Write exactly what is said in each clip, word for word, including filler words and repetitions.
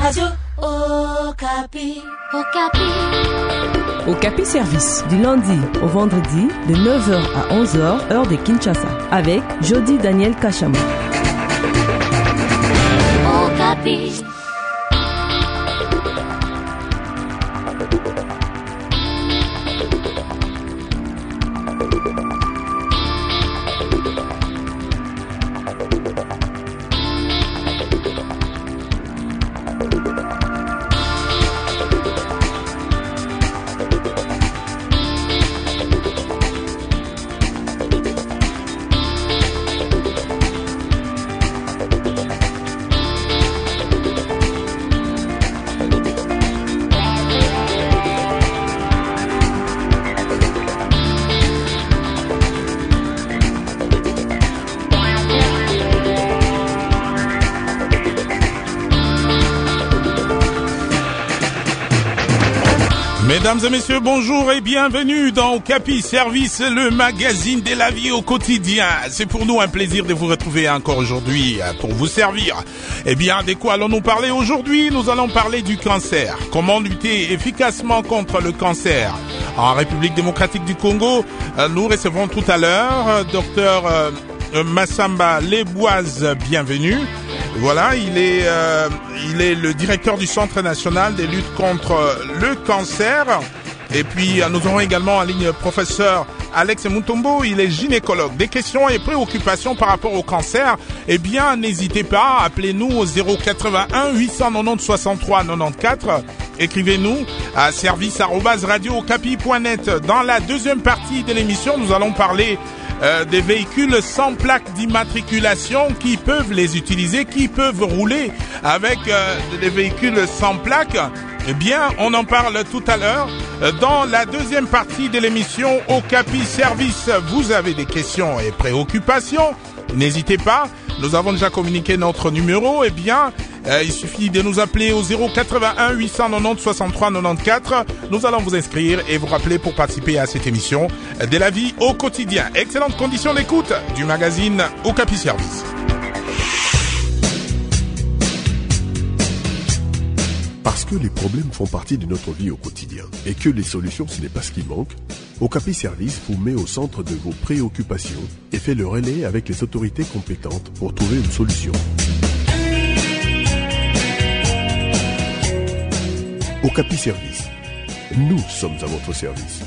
Radio Okapi. Okapi. Okapi Service, du lundi au vendredi, de neuf heures à onze heures, heure de Kinshasa, avec Jody Daniel Kachama. Okapi. Mesdames et messieurs, bonjour et bienvenue dans Okapi Service, le magazine de la vie au quotidien. C'est pour nous un plaisir de vous retrouver encore aujourd'hui pour vous servir. Eh bien, de quoi allons-nous parler aujourd'hui? Nous allons parler du cancer. Comment lutter efficacement contre le cancer? En République démocratique du Congo, nous recevrons tout à l'heure docteur Massamba Leboise, bienvenue. Voilà, il est, euh, il est le directeur du Centre national des luttes contre le cancer. Et puis, nous aurons également en ligne professeur Alex Mutombo, il est gynécologue. Des questions et préoccupations par rapport au cancer, eh bien, n'hésitez pas, appelez-nous au zéro quatre-vingt-un huit cent quatre-vingt-dix soixante-trois quatre-vingt-quatorze. Écrivez-nous à service arobase radio okapi point net. Dans la deuxième partie de l'émission, nous allons parler Euh, des véhicules sans plaque d'immatriculation, qui peuvent les utiliser, qui peuvent rouler avec euh, des véhicules sans plaque. Eh bien, on en parle tout à l'heure. Euh, dans la deuxième partie de l'émission Okapi Service, vous avez des questions et préoccupations, n'hésitez pas. Nous avons déjà communiqué notre numéro. Eh bien, euh, il suffit de nous appeler au zéro quatre-vingt-un huit cent quatre-vingt-dix soixante-trois quatre-vingt-quatorze. Nous allons vous inscrire et vous rappeler pour participer à cette émission de la vie au quotidien. Excellentes conditions d'écoute du magazine Okapi Service. Parce que les problèmes font partie de notre vie au quotidien et que les solutions, ce n'est pas ce qui manque, Okapi Service vous met au centre de vos préoccupations et fait le relais avec les autorités compétentes pour trouver une solution. Okapi Service. Nous sommes à votre service.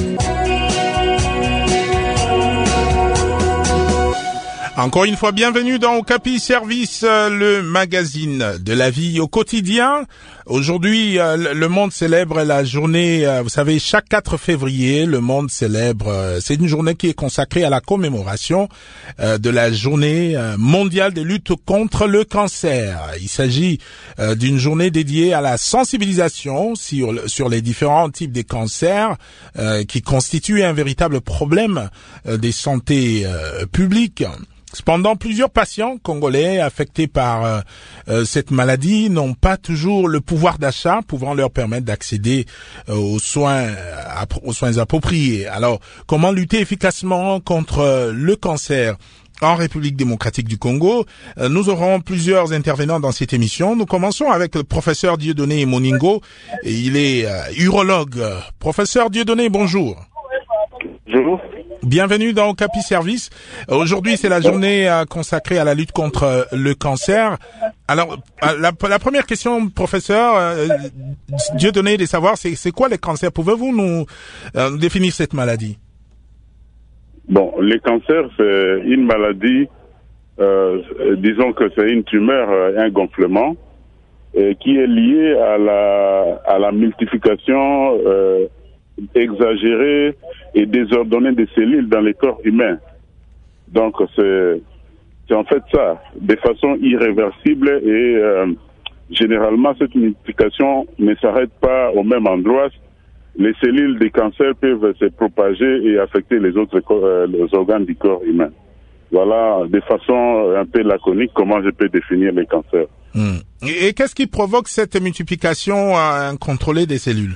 Encore une fois, bienvenue dans Okapi Service, le magazine de la vie au quotidien. Aujourd'hui, le monde célèbre la journée, vous savez, chaque quatre février, le monde célèbre, c'est une journée qui est consacrée à la commémoration de la journée mondiale de lutte contre le cancer. Il s'agit d'une journée dédiée à la sensibilisation sur, sur les différents types de cancers qui constituent un véritable problème de santé publique. Cependant, plusieurs patients congolais affectés par euh, euh, cette maladie n'ont pas toujours le pouvoir d'achat pouvant leur permettre d'accéder euh, aux soins euh, aux soins appropriés. Alors, comment lutter efficacement contre euh, le cancer en République démocratique du Congo? euh, Nous aurons plusieurs intervenants dans cette émission. Nous commençons avec le professeur Dieudonné Moningo. Et il est euh, urologue. Professeur Dieudonné, bonjour. Bonjour. Bienvenue dans Okapi Service. Aujourd'hui, c'est la journée euh, consacrée à la lutte contre euh, le cancer. Alors, euh, la, la première question, professeur euh, Dieudonné, de savoir, c'est, c'est quoi le cancer? Pouvez-vous nous euh, définir cette maladie? Bon, le cancer, c'est une maladie, euh, disons que c'est une tumeur, un gonflement, euh, qui est liée à la, à la multiplication euh, exagérée et désordonnée des cellules dans le corps humain. Donc, c'est, c'est en fait ça, de façon irréversible et euh, généralement, cette multiplication ne s'arrête pas au même endroit. Les cellules des cancers peuvent se propager et affecter les autres euh, les organes du corps humain. Voilà, de façon un peu laconique, comment je peux définir les cancers. Mmh. Et, et qu'est-ce qui provoque cette multiplication incontrôlée des cellules?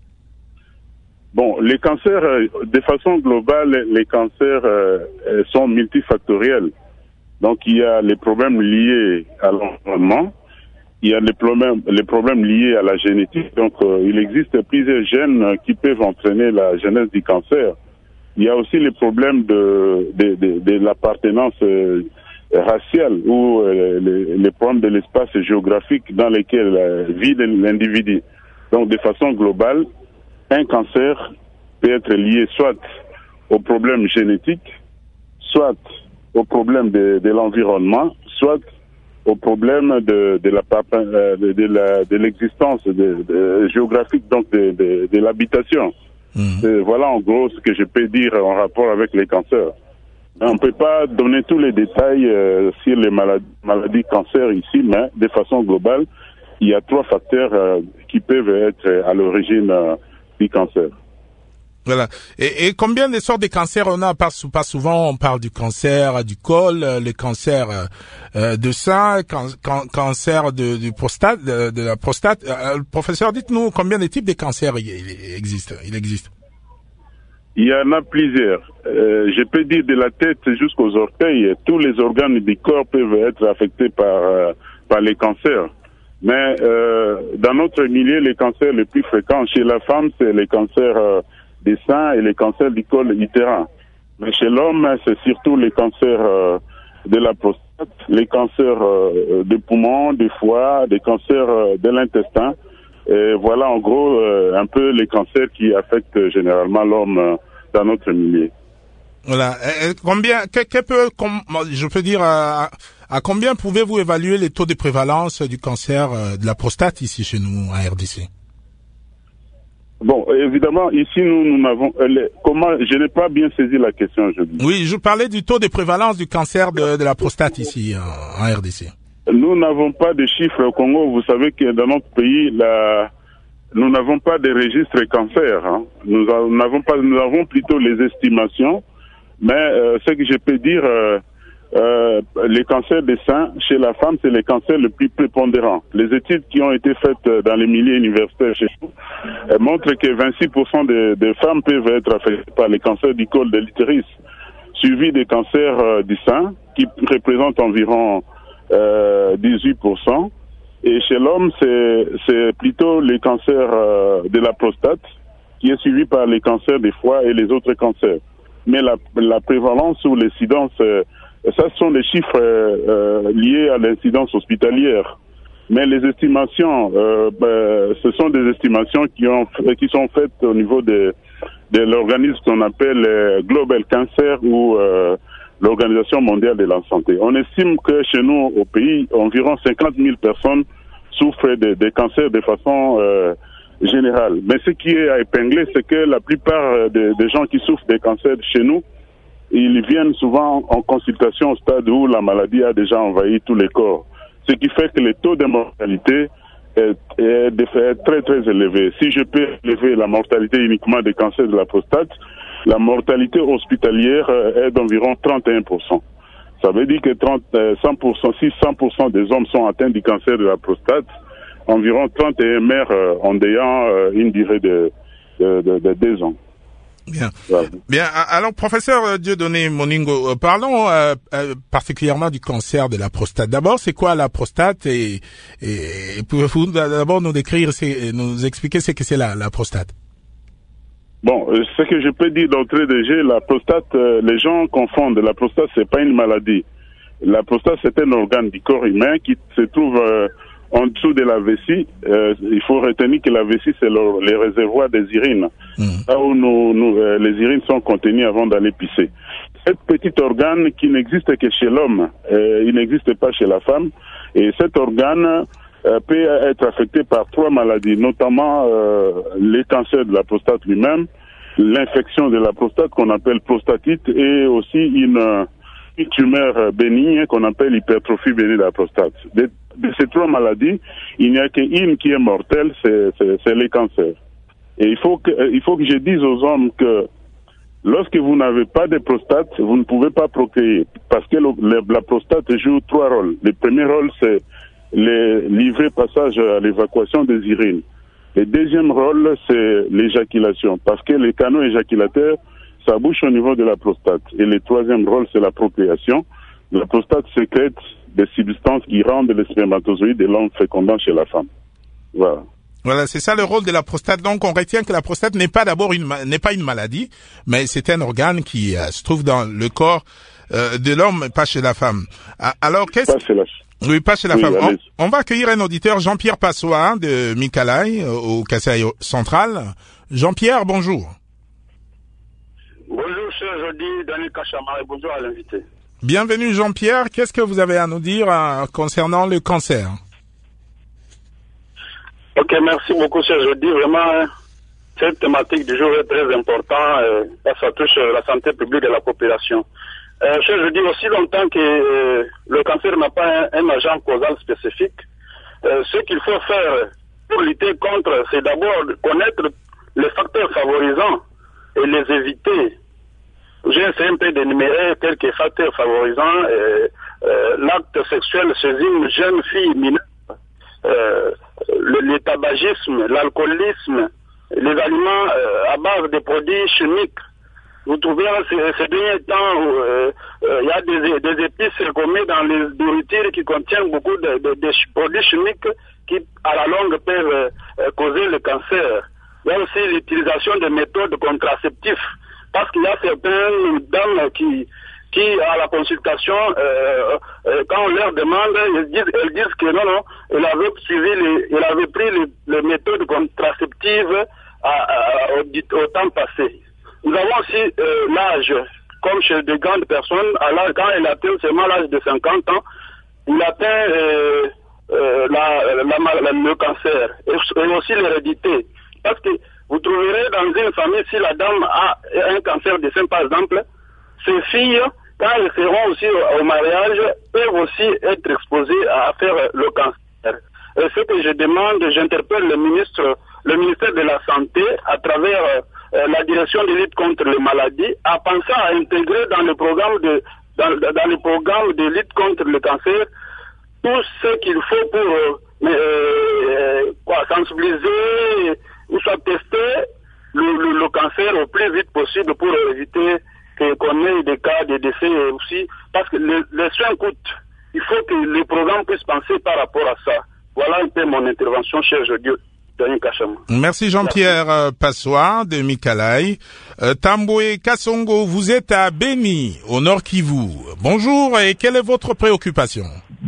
Bon, les cancers, de façon globale, les cancers euh, sont multifactoriels. Donc, il y a les problèmes liés à l'environnement, il y a les problèmes, les problèmes liés à la génétique. Donc, euh, il existe plusieurs gènes qui peuvent entraîner la genèse du cancer. Il y a aussi les problèmes de, de, de, de l'appartenance euh, raciale ou euh, les, les problèmes de l'espace géographique dans lequel euh, vit l'individu. Donc, de façon globale, un cancer peut être lié soit aux problèmes génétiques, soit aux problèmes de, de l'environnement, soit au problème de, de la de, de, la, de l'existence de, de, géographique, donc de, de, de l'habitation. Mmh. Voilà en gros ce que je peux dire en rapport avec les cancers. On ne peut pas donner tous les détails euh, sur les maladies, maladies cancer ici, mais de façon globale, il y a trois facteurs euh, qui peuvent être à l'origine euh, du cancer. Voilà. Et, et combien de sortes de cancers on a? Pas, pas souvent, on parle du cancer du col, le cancer euh, de sein, can, can, cancer de, du prostate, de, de la prostate. Euh, professeur, dites-nous combien de types de cancers il, il existe. Il existe. Il y en a plusieurs. Euh, je peux dire de la tête jusqu'aux orteils, tous les organes du corps peuvent être affectés par euh, par les cancers. Mais euh, dans notre milieu, les cancers les plus fréquents chez la femme, c'est les cancers euh, des seins et les cancers du col utérin. Mais chez l'homme, c'est surtout les cancers euh, de la prostate, les cancers euh, des poumons, des foies, des cancers euh, de l'intestin. Et voilà en gros euh, un peu les cancers qui affectent généralement l'homme euh, dans notre milieu. Voilà. Et combien, que, que peut, com, je peux dire, à, à combien pouvez-vous évaluer les taux de prévalence du cancer euh, de la prostate ici chez nous à R D C? Bon, évidemment, ici, nous, nous n'avons... Les, comment... Je n'ai pas bien saisi la question aujourd'hui. Oui, je parlais du taux de prévalence du cancer de, de la prostate ici, en, en R D C. Nous n'avons pas de chiffres au Congo. Vous savez que dans notre pays, la... nous n'avons pas de registre cancer. Hein. Nous n'avons pas... Nous avons plutôt les estimations. Mais euh, ce que je peux dire... Euh, Euh, les cancers des seins, chez la femme, c'est les cancers les plus prépondérants. Les études qui ont été faites dans les milieux universitaires chez nous euh, montrent que vingt-six pour cent des, des femmes peuvent être affectées par les cancers du col de l'utérus, suivi des cancers euh, du sein, qui représentent environ euh, dix-huit pour cent. Et chez l'homme, c'est, c'est plutôt les cancers euh, de la prostate, qui est suivi par les cancers des foies et les autres cancers. Mais la, la prévalence ou l'incidence... Euh, Ça, ce sont des chiffres euh, liés à l'incidence hospitalière. Mais les estimations, euh, ben, ce sont des estimations qui, ont, qui sont faites au niveau de, de l'organisme qu'on appelle euh, Global Cancer ou euh, l'Organisation mondiale de la santé. On estime que chez nous, au pays, environ cinquante mille personnes souffrent de, de cancers de façon euh, générale. Mais ce qui est à épingler, c'est que la plupart des de gens qui souffrent des cancers chez nous, ils viennent souvent en consultation au stade où la maladie a déjà envahi tous les corps. Ce qui fait que le taux de mortalité est, est, est très très élevé. Si je peux élever la mortalité uniquement des cancers de la prostate, la mortalité hospitalière est d'environ trente et un pour cent. Ça veut dire que trente, cent pour cent, si cent pour cent des hommes sont atteints du cancer de la prostate, environ trente et un mères en ayant une durée de, de, de, de deux ans. Bien. Ouais. Bien. Alors, professeur Dieudonné Moningo, parlons euh, euh, particulièrement du cancer de la prostate. D'abord, c'est quoi la prostate et, et, et pouvez-vous d'abord nous décrire, nous expliquer ce que c'est la, la prostate? Bon, ce que je peux dire d'entrée de jeu, la prostate, euh, les gens confondent. La prostate, c'est pas une maladie. La prostate, c'est un organe du corps humain qui se trouve euh, en dessous de la vessie. Euh, il faut retenir que la vessie, c'est le, les réservoirs des urines. Mmh. Là où nous, nous, euh, les urines sont contenues avant d'aller pisser. Cet petit organe qui n'existe que chez l'homme, euh, il n'existe pas chez la femme. Et cet organe euh, peut être affecté par trois maladies, notamment euh, les cancers de la prostate lui-même, l'infection de la prostate qu'on appelle prostatite et aussi une, une tumeur bénigne qu'on appelle hypertrophie bénigne de la prostate. De, de ces trois maladies, il n'y a qu'une qui est mortelle, c'est, c'est, c'est les cancers. Et il faut que, il faut que je dise aux hommes que lorsque vous n'avez pas de prostate, vous ne pouvez pas procréer. Parce que le, le, la prostate joue trois rôles. Le premier rôle, c'est le livrer passage à l'évacuation des urines. Le deuxième rôle, c'est l'éjaculation. Parce que les canaux éjaculateurs, ça bouche au niveau de la prostate. Et le troisième rôle, c'est la procréation. La prostate sécrète des substances qui rendent les spermatozoïdes et l'homme fécondant chez la femme. Voilà. Voilà, c'est ça le rôle de la prostate. Donc, on retient que la prostate n'est pas d'abord une n'est pas une maladie, mais c'est un organe qui euh, se trouve dans le corps euh, de l'homme, pas chez la femme. Alors, qu'est-ce Pas chez la... Oui, pas chez la oui, femme. On, On... on va accueillir un auditeur, Jean-Pierre Passois de Mikalaï, au Kasaï central. Jean-Pierre, bonjour. Bonjour, cher Jody, Daniel Kachama, et bonjour à l'invité. Bienvenue, Jean-Pierre. Qu'est-ce que vous avez à nous dire euh, concernant le cancer? Ok, merci beaucoup, cher Jody. Vraiment, cette thématique du jour est très importante, euh, ça touche la santé publique de la population. Euh, cher Jody, aussi longtemps que euh, le cancer n'a pas un, un agent causal spécifique, euh, ce qu'il faut faire pour lutter contre, c'est d'abord connaître les facteurs favorisants et les éviter. J'ai essayé un peu d'énumérer quelques facteurs favorisants. Euh, euh, l'acte sexuel chez une jeune fille mineure, euh, le, le tabagisme, l'alcoolisme, les aliments euh, à base de produits chimiques. Vous trouvez ces, ces derniers temps où il euh, euh, y a des, des épices qu'on met dans les nourritures qui contiennent beaucoup de, de, de produits chimiques qui, à la longue, peuvent euh, causer le cancer. Il y a aussi l'utilisation de méthodes contraceptives. Parce qu'il y a certaines dames qui, qui à la consultation, euh, euh, quand on leur demande, elles disent, elles disent que non, non, elles avaient suivi les, elles avaient pris les, les méthodes contraceptives à, à, au, au temps passé. Nous avons aussi euh, l'âge, comme chez de grandes personnes, à l'âge, quand elle atteint seulement l'âge de cinquante ans, il atteint euh, euh, la, la, la, le cancer et, et aussi l'hérédité. Parce que vous trouverez dans une famille, si la dame a un cancer du sein, par exemple, ses filles, quand elles seront aussi au, au mariage, peuvent aussi être exposées à faire le cancer. Et ce que je demande, j'interpelle le ministre, le ministère de la Santé, à travers euh, la direction de lutte contre les maladies, à penser à intégrer dans le programme de, dans, dans le programme de lutte contre le cancer, tout ce qu'il faut pour euh, euh, quoi, sensibiliser, ou soit tester le, le, le cancer au plus vite possible pour éviter que, qu'on ait des cas de décès aussi, parce que le, les soins coûtent. Il faut que les programmes puissent penser par rapport à ça. Voilà un peu mon intervention, cher Jody. Merci Jean-Pierre euh, Passois de Mikalaï. Euh, Tamboué Kassongo, vous êtes à Beni, au Nord Kivu. Bonjour, et quelle est votre préoccupation?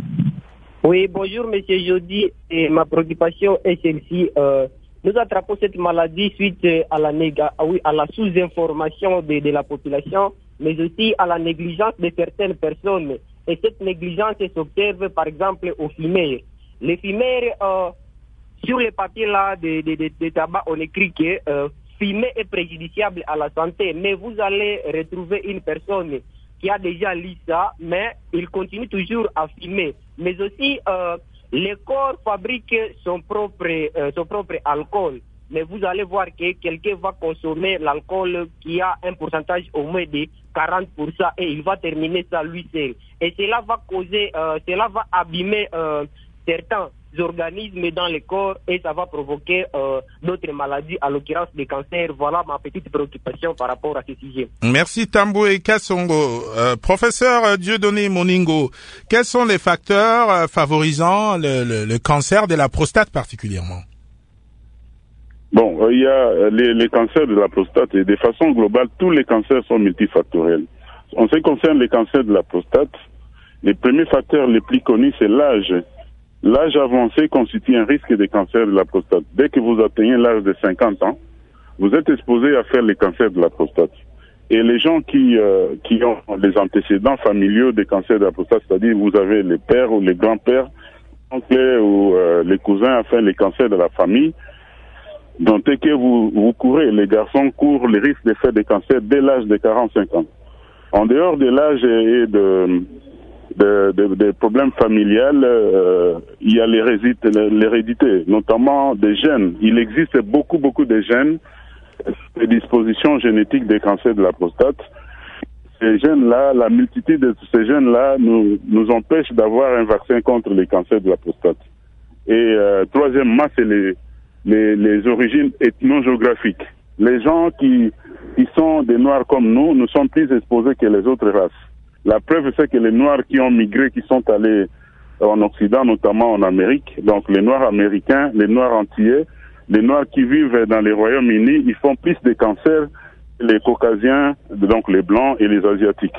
Oui, bonjour Monsieur Jody, et ma préoccupation est celle-ci. Euh, nous attrapons cette maladie suite à la, néga, oui, à la sous-information de, de la population, mais aussi à la négligence de certaines personnes. Et cette négligence s'observe par exemple aux fumeurs. Les fumeurs, euh, sur les papiers là de, de, de, de tabac, on écrit que euh, fumer est préjudiciable à la santé, mais vous allez retrouver une personne qui a déjà lu ça, mais il continue toujours à fumer. Mais aussi, euh, les corps fabriquent son propre, euh, son propre alcool. Mais vous allez voir que quelqu'un va consommer l'alcool qui a un pourcentage au moins de quarante pour cent et il va terminer ça lui seul. Et cela va causer, euh, cela va abîmer euh, certains organismes dans le corps et ça va provoquer euh, d'autres maladies, à l'occurrence des cancers. Voilà ma petite préoccupation par rapport à ce sujet. Merci Tamboué Kassongo. Euh, professeur Dieudonné Moningo, quels sont les facteurs euh, favorisant le, le, le cancer de la prostate particulièrement? Bon, il euh, y a les, les cancers de la prostate et de façon globale, tous les cancers sont multifactoriels. En ce qui concerne les cancers de la prostate, les premiers facteurs les plus connus, c'est l'âge. L'âge avancé constitue un risque de cancer de la prostate. Dès que vous atteignez l'âge de cinquante ans, vous êtes exposé à faire les cancers de la prostate. Et les gens qui, euh, qui ont les antécédents familiaux des cancers de la prostate, c'est-à-dire vous avez les pères ou les grands-pères, oncles ou euh, les cousins, enfin les cancers de la famille, dont dès que vous, vous courez, les garçons courent le risque de faire des cancers dès l'âge de quarante-cinq ans. En dehors de l'âge et de... Des de, de problèmes familiales, euh, il y a l'hérédité, notamment des gènes. Il existe beaucoup, beaucoup de gènes, des dispositions génétiques des cancers de la prostate. Ces gènes-là, la multitude de ces gènes-là nous, nous empêche d'avoir un vaccin contre les cancers de la prostate. Et euh, troisièmement, c'est les, les, les origines ethno-géographiques. Les gens qui, qui sont des Noirs comme nous, nous sommes plus exposés que les autres races. La preuve, c'est que les Noirs qui ont migré, qui sont allés en Occident, notamment en Amérique, donc les Noirs américains, les Noirs antillais, les Noirs qui vivent dans les Royaumes-Unis, ils font plus de cancers que les Caucasiens, donc les Blancs et les Asiatiques.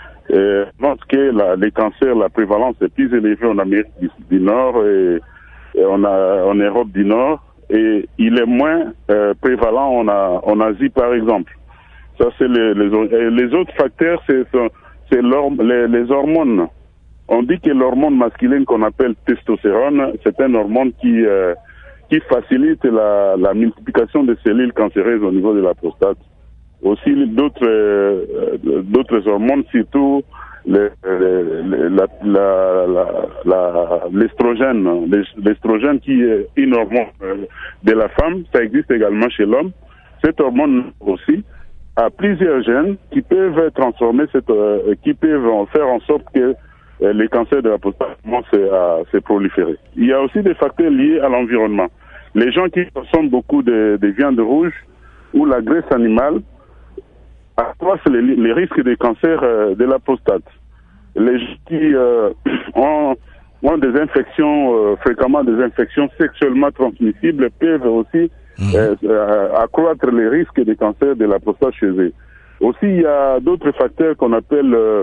Et, donc que la, les cancers, la prévalence est plus élevée en Amérique du, du Nord et, et en, en Europe du Nord, et il est moins euh, prévalent en, en Asie, par exemple. Ça, c'est les, les, les autres facteurs, c'est, c'est les, les hormones. On dit que l'hormone masculine qu'on appelle testostérone, c'est un hormone qui euh, qui facilite la, la multiplication des cellules cancéreuses au niveau de la prostate. Aussi d'autres euh, d'autres hormones, surtout les, les, la, la, la, la, l'estrogène, l'estrogène qui est une hormone de la femme, ça existe également chez l'homme. Cette hormone aussi a plusieurs gènes qui peuvent transformer cette, euh, qui peuvent faire en sorte que euh, les cancers de la prostate commencent à se proliférer. Il y a aussi des facteurs liés à l'environnement. Les gens qui consomment beaucoup de, de viande rouge ou la graisse animale accroissent les, les risques de cancer euh, de la prostate. Les gens qui euh, ont, ont des infections, euh, fréquemment des infections sexuellement transmissibles, peuvent aussi euh, euh, accroître les risques de cancer de la prostate chez eux. Aussi, il y a d'autres facteurs qu'on appelle euh,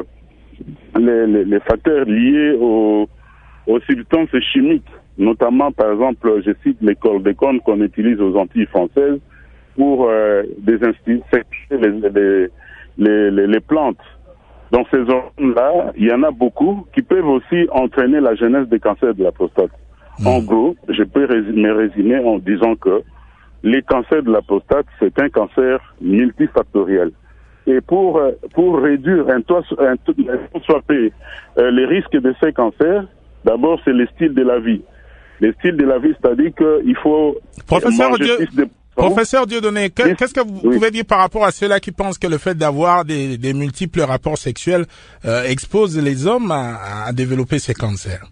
les, les, les facteurs liés aux, aux substances chimiques, notamment, par exemple, je cite les chlordécone qu'on utilise aux Antilles françaises pour euh, désinsecter les, les, les, les, les plantes. Donc ces hormones-là, il y en a beaucoup qui peuvent aussi entraîner la genèse des cancers de la prostate. Mmh. En gros, je peux me résumer en disant que les cancers de la prostate, c'est un cancer multifactoriel. Et pour pour réduire un toit, un, un soit payé, euh, les risques de ces cancers, d'abord c'est le style de la vie. Le style de la vie, c'est-à-dire qu'il faut Professeur manger Dieu... plus de... Professeur Dieudonné, qu'est-ce que vous oui. pouvez dire par rapport à ceux-là qui pensent que le fait d'avoir des, des multiples rapports sexuels euh, expose les hommes à, à développer ces cancers?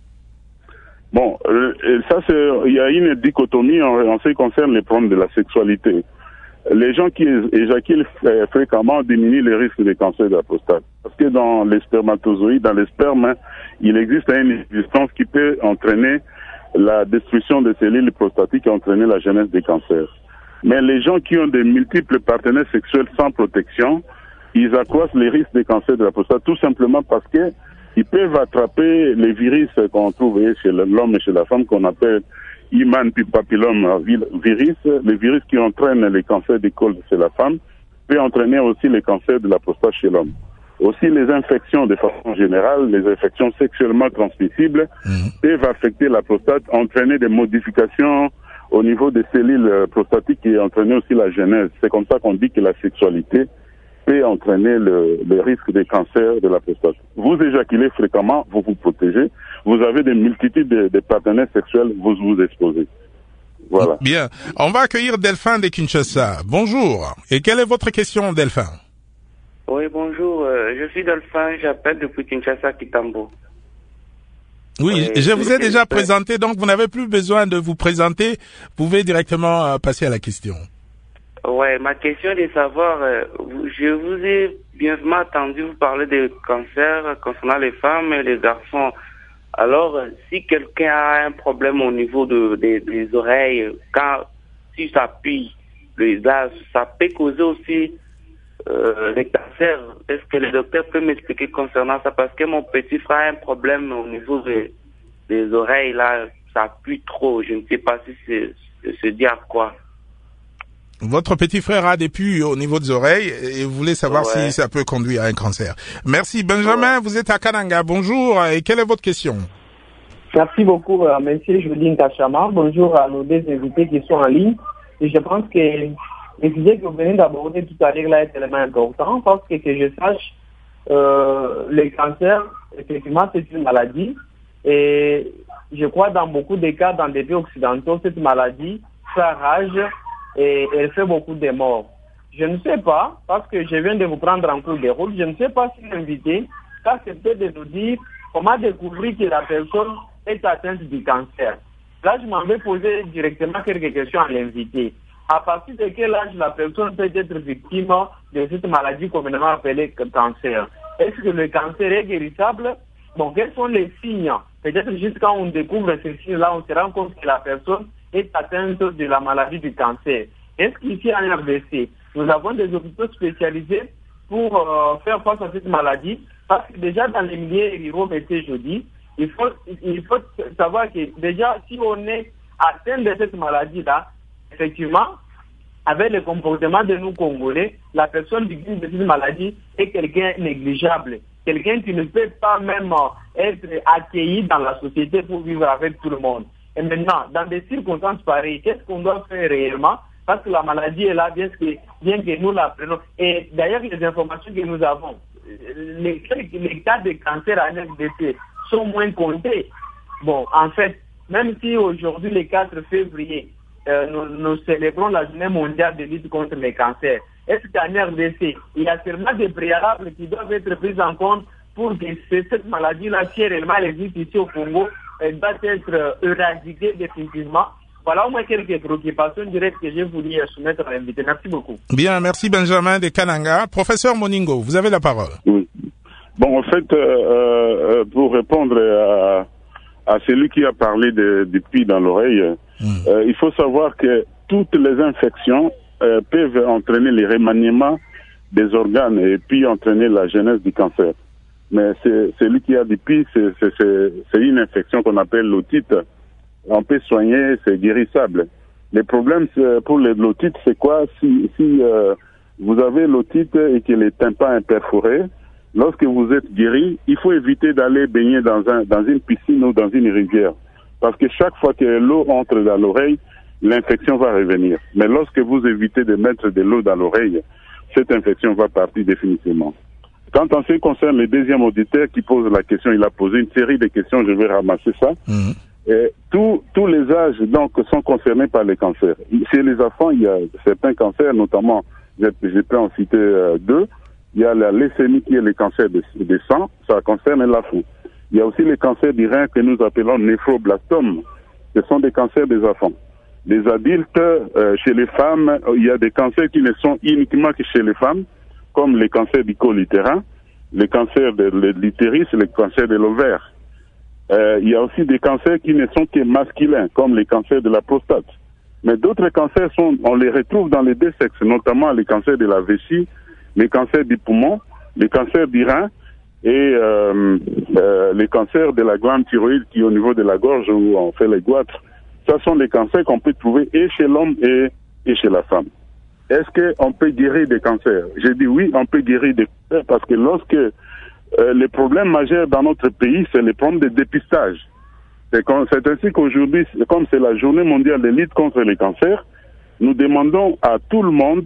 Bon, euh, ça c'est, il y a une dichotomie en, en ce qui concerne les problèmes de la sexualité. Les gens qui éjaculent fréquemment diminuent les risques de cancer de la prostate. Parce que dans les spermatozoïdes, dans les spermes, il existe une substance qui peut entraîner la destruction des cellules prostatiques et entraîner la genèse des cancers. Mais les gens qui ont des multiples partenaires sexuels sans protection, ils accroissent les risques de cancer de la prostate tout simplement parce que ils peuvent attraper les virus qu'on trouve chez l'homme et chez la femme qu'on appelle Human papillome virus, les virus qui entraînent les cancers du col chez la femme, peut entraîner aussi les cancers de la prostate chez l'homme. Aussi les infections de façon générale, les infections sexuellement transmissibles mmh. peuvent affecter la prostate, entraîner des modifications au niveau des cellules prostatiques et entraîner aussi la genèse. C'est comme ça qu'on dit que la sexualité peut entraîner le, le risque des cancers de la prostate. Vous éjaculez fréquemment, vous vous protégez. Vous avez des multitudes de, de partenaires sexuels, vous vous exposez. Voilà. Bien. On va accueillir Delphin de Kinshasa. Bonjour. Et quelle est votre question, Delphin? Oui, bonjour. Euh, je suis Delphin, j'appelle depuis Kinshasa, Kitambo. Oui, euh, je vous ai déjà présenté, donc vous n'avez plus besoin de vous présenter. Vous pouvez directement euh, passer à la question. Ouais, ma question est de savoir, euh, je vous ai bien entendu vous parler des cancers concernant les femmes et les garçons. Alors, euh, si quelqu'un a un problème au niveau de, de, des oreilles, quand, si ça appuie, là, ça peut causer aussi euh, les cancers. Est-ce que le docteur peut m'expliquer concernant ça? Parce que mon petit frère a un problème au niveau des, des oreilles, là, ça appuie trop. Je ne sais pas si c'est se dire quoi. Votre petit frère a des pus au niveau des oreilles et vous voulez savoir ouais. si ça peut conduire à un cancer. Merci. Benjamin, ouais. vous êtes à Kananga. Bonjour. Et quelle est votre question? Merci beaucoup, euh, monsieur Jodine Kachama. Bonjour à nos deux invités qui sont en ligne. Et je pense que le sujet que vous venez d'aborder tout à l'heure là est tellement important parce que, que je sache, euh, le cancer, effectivement, c'est une maladie. Et je crois dans beaucoup de cas, dans des pays occidentaux, cette maladie fait rage et elle fait beaucoup de morts. Je ne sais pas, parce que je viens de vous prendre en cours de route, je ne sais pas si l'invité a accepté de nous dire comment découvrir que la personne est atteinte du cancer. Là, je m'en vais poser directement quelques questions à l'invité. À partir de quel âge la personne peut être victime de cette maladie communément appelée cancer? Est-ce que le cancer est guérissable? Bon, quels sont les signes? Peut-être juste quand on découvre ces signes-là, on se rend compte que la personne est atteinte de la maladie du cancer. Est-ce qu'ici en R D C, nous avons des hôpitaux spécialisés pour euh, faire face à cette maladie? Parce que déjà dans les milieux ruraux, M. Jody, il faut, il faut savoir que déjà si on est atteint de cette maladie-là, effectivement, avec le comportement de nous Congolais, la personne victime de cette maladie est quelqu'un négligeable, quelqu'un qui ne peut pas même être accueilli dans la société pour vivre avec tout le monde. Et maintenant, dans des circonstances pareilles, qu'est-ce qu'on doit faire réellement? Parce que la maladie est là, bien que, bien que nous la prenons. Et d'ailleurs, les informations que nous avons, les, les cas de cancer en R D C sont moins comptés. Bon, en fait, même si aujourd'hui, le quatre février, euh, nous, nous célébrons la journée mondiale de lutte contre les cancers, est-ce qu'en R D C, il y a sûrement des préalables qui doivent être pris en compte pour que cette maladie-là, qui réellement existe ici au Congo, elle doit être éradiquée définitivement? Voilà au moins quelques préoccupations directes que j'ai voulu soumettre à l'invité. Merci beaucoup. Bien, merci Benjamin de Kananga. Professeur Moningo, vous avez la parole. Oui. Bon, en fait, euh, euh, pour répondre à, à celui qui a parlé de, du puits dans l'oreille, mmh. euh, il faut savoir que toutes les infections euh, peuvent entraîner les remaniements des organes et puis entraîner la genèse du cancer. Mais c'est, celui qui a du puits, c'est, c'est, c'est, c'est une infection qu'on appelle l'otite. On peut soigner, c'est guérissable. Le problème pour l'otite, c'est quoi? Si, si euh, vous avez l'otite et que les tympans est perforé, lorsque vous êtes guéri, il faut éviter d'aller baigner dans, un, dans une piscine ou dans une rivière. Parce que chaque fois que l'eau entre dans l'oreille, l'infection va revenir. Mais lorsque vous évitez de mettre de l'eau dans l'oreille, cette infection va partir définitivement. Quand en ce qui concerne le deuxième auditeur qui pose la question, il a posé une série de questions, je vais ramasser ça. Mmh. Et tous, tous les âges donc sont concernés par les cancers. Chez les enfants, il y a certains cancers, notamment, je, je peux en citer euh, deux. Il y a la leucémie qui est le cancer de, de sang, ça concerne la foule. Il y a aussi les cancers du rein que nous appelons néphroblastomes. Ce sont des cancers des enfants. Les adultes, euh, chez les femmes, il y a des cancers qui ne sont uniquement que chez les femmes, comme les cancers du col utérin, les cancers de, de l'utérus, les cancers de l'ovaire. Euh, il y a aussi des cancers qui ne sont que masculins, comme les cancers de la prostate. Mais d'autres cancers, sont, on les retrouve dans les deux sexes, notamment les cancers de la vessie, les cancers du poumon, les cancers du rein et euh, euh, les cancers de la glande thyroïde qui est au niveau de la gorge où on fait les goitres. Ce sont les cancers qu'on peut trouver et chez l'homme et, et chez la femme. Est-ce qu'on peut guérir des cancers? J'ai dit oui, on peut guérir des cancers parce que lorsque Euh, les problèmes majeurs dans notre pays, c'est les problèmes de dépistage. C'est, quand, c'est ainsi qu'aujourd'hui, comme c'est la journée mondiale de lutte contre les cancers, nous demandons à tout le monde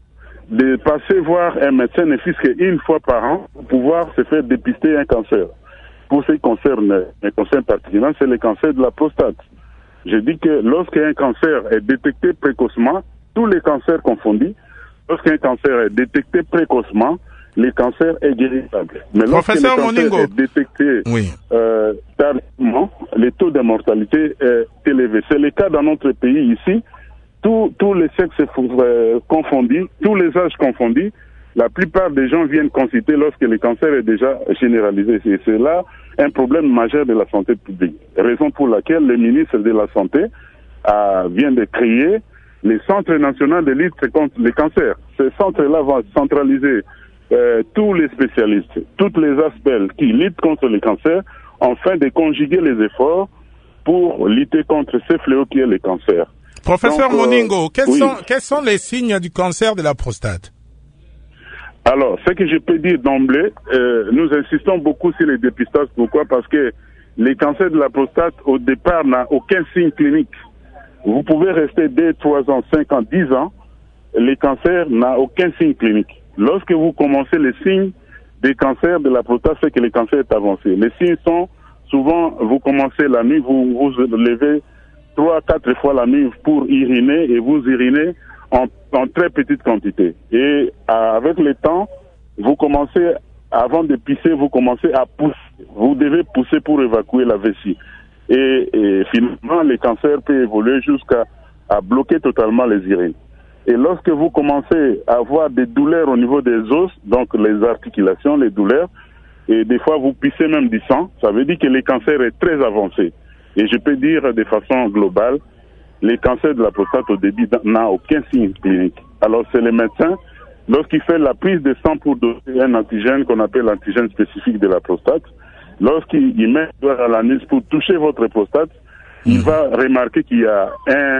de passer voir un médecin ne fût-ce qu'une fois par an pour pouvoir se faire dépister un cancer. Pour ce qui concerne les cancers particuliers, c'est le cancer de la prostate. Je dis que lorsqu'un cancer est détecté précocement, tous les cancers confondus, lorsqu'un cancer est détecté précocement, le cancer est guérissable. Mais lorsque le cancer est détecté oui. euh, tardivement, le taux de mortalité est élevé. C'est le cas dans notre pays ici. Tous, tous les sexes euh, confondus, tous les âges confondus, la plupart des gens viennent consulter lorsque le cancer est déjà généralisé. Et c'est là un problème majeur de la santé publique. Raison pour laquelle le ministre de la Santé a, vient de créer le Centre national de lutte contre le cancer. Ce centre-là va centraliser Euh, tous les spécialistes, tous les aspects qui luttent contre le cancer, afin de conjuguer les efforts pour lutter contre ce fléau qui est le cancer. Professeur Donc, Moningo, euh, quels, oui. sont, quels sont les signes du cancer de la prostate? Alors, ce que je peux dire d'emblée, euh, nous insistons beaucoup sur les dépistages. Pourquoi? Parce que le cancer de la prostate, au départ, n'a aucun signe clinique. Vous pouvez rester deux, trois ans, cinq ans, dix ans, le cancer n'a aucun signe clinique. Lorsque vous commencez les signes des cancers de la prostate, c'est que le cancer est avancé. Les signes sont souvent, vous commencez la nuit, vous vous levez trois, quatre fois la nuit pour uriner et vous urinez en, en très petite quantité. Et avec le temps, vous commencez, avant de pisser, vous commencez à pousser. Vous devez pousser pour évacuer la vessie. Et, et finalement, le cancer peut évoluer jusqu'à à bloquer totalement les urines. Et lorsque vous commencez à avoir des douleurs au niveau des os, donc les articulations, les douleurs, et des fois vous pissez même du sang, ça veut dire que le cancer est très avancé. Et je peux dire de façon globale, le cancer de la prostate au début n'a aucun signe clinique. Alors c'est le médecin, lorsqu'il fait la prise de sang pour donner un antigène qu'on appelle l'antigène spécifique de la prostate, lorsqu'il met le doigt à l'anus pour toucher votre prostate, il va remarquer qu'il y a un,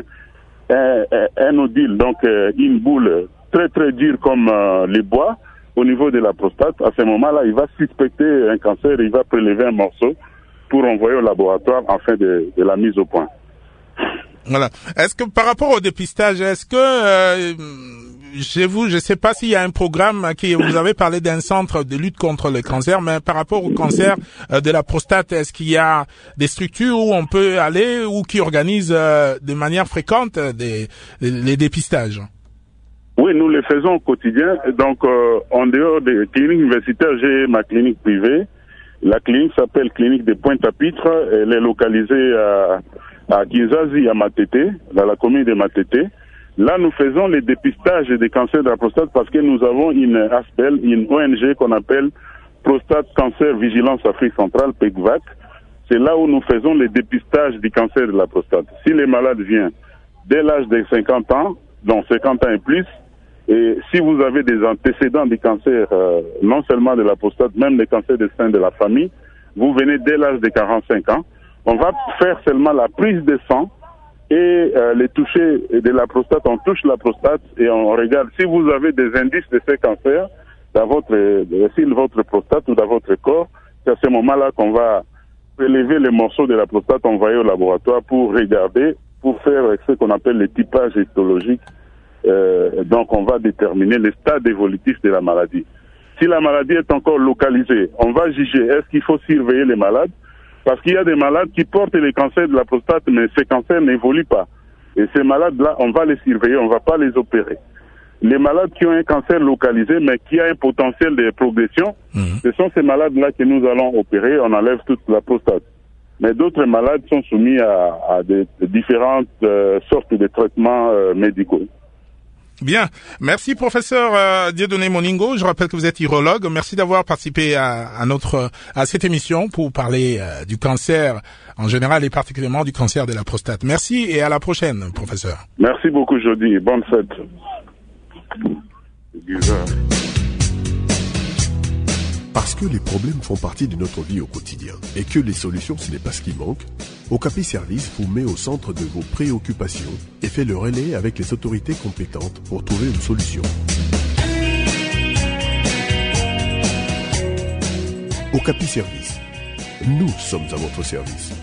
un, un nodule, donc une boule très très dure comme euh, les bois au niveau de la prostate. À ce moment-là, il va suspecter un cancer et il va prélever un morceau pour envoyer au laboratoire afin de, de la mise au point. Voilà. Est-ce que par rapport au dépistage, est-ce que euh, chez vous, je ne sais pas s'il y a un programme qui vous avez parlé d'un centre de lutte contre le cancer, mais par rapport au cancer euh, de la prostate, est-ce qu'il y a des structures où on peut aller ou qui organisent euh, de manière fréquente des, les dépistages? Oui, nous le faisons au quotidien. Donc, euh, en dehors des cliniques universitaires, j'ai ma clinique privée. La clinique s'appelle Clinique de Pointe-à-Pitre. Elle est localisée à, à Kinzazi, à Matete, dans la commune de Matete. Là, nous faisons les dépistages des cancers de la prostate parce que nous avons une A S P E L, une O N G qu'on appelle Prostate Cancer Vigilance Afrique Centrale, P E C V A C. C'est là où nous faisons les dépistages du cancer de la prostate. Si les malades viennent dès l'âge de cinquante ans, donc cinquante ans et plus, et si vous avez des antécédents du cancer, euh, non seulement de la prostate, même des cancers des seins de la famille, vous venez dès l'âge de quarante-cinq ans. On va faire seulement la prise de sang et euh, les toucher de la prostate. On touche la prostate et on regarde si vous avez des indices de ces cancers dans votre, sur votre prostate ou dans votre corps. C'est à ce moment-là qu'on va prélever les morceaux de la prostate, envoyer au laboratoire pour regarder, pour faire ce qu'on appelle le typage histologique. Euh, donc on va déterminer le stade évolutif de la maladie. Si la maladie est encore localisée, on va juger est-ce qu'il faut surveiller les malades, parce qu'il y a des malades qui portent les cancers de la prostate, mais ces cancers n'évoluent pas. Et ces malades-là, on va les surveiller, on ne va pas les opérer. Les malades qui ont un cancer localisé, mais qui a un potentiel de progression, mmh. ce sont ces malades-là que nous allons opérer, on enlève toute la prostate. Mais d'autres malades sont soumis à, à des, des différentes euh, sortes de traitements euh, médicaux. Bien. Merci, professeur euh, Dieudonné Moningo. Je rappelle que vous êtes urologue. Merci d'avoir participé à, à notre, à cette émission pour parler euh, du cancer en général et particulièrement du cancer de la prostate. Merci et à la prochaine, professeur. Merci beaucoup, Jody. Bonne fête. Parce que les problèmes font partie de notre vie au quotidien et que les solutions, ce n'est pas ce qui manque, Okapi Service vous met au centre de vos préoccupations et fait le relais avec les autorités compétentes pour trouver une solution. Okapi Service. Nous sommes à votre service.